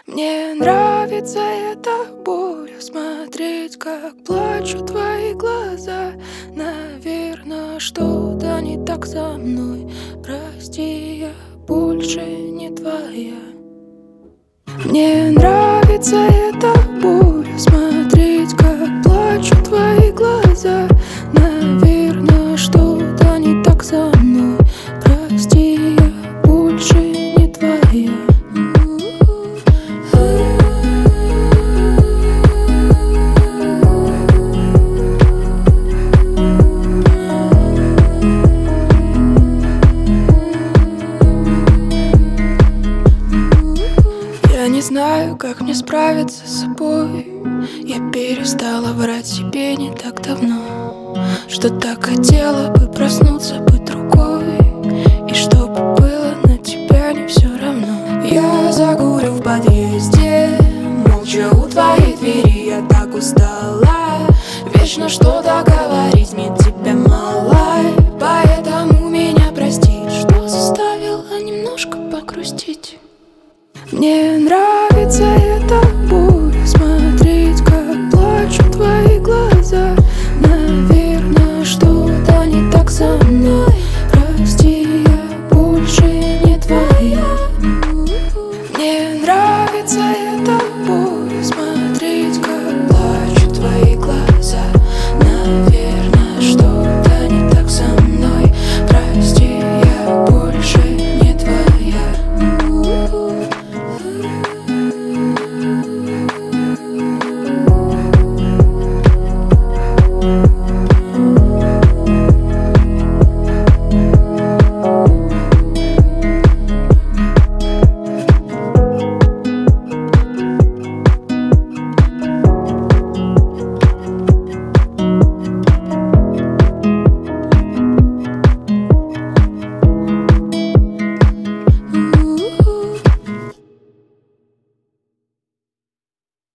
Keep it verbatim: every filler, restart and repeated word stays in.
Мне нравится эта буря, смотреть, как плачут твои глаза. Наверное, что-то не так со мной. Прости, я больше не твоя. Мне нравится эта буря, смотреть, как плачут твои глаза. Наверное, что-то не так со мной. Прости, я больше не твоя. Я не знаю, как мне справиться с собой. Я перестала врать себе не так давно, что так хотела бы проснуться, быть другой, и чтобы было на тебя не все равно. Я закурю в подъезде, молча у твоей двери. Я так устала вечно что-то говорить, мне тебя мало, поэтому меня прости, что заставила немножко погрустить. Мне нравится эта буря, смотреть, как плачут твои глаза. Наверное, что-то не так со мной. Прости, я больше не твоя. Мне нравится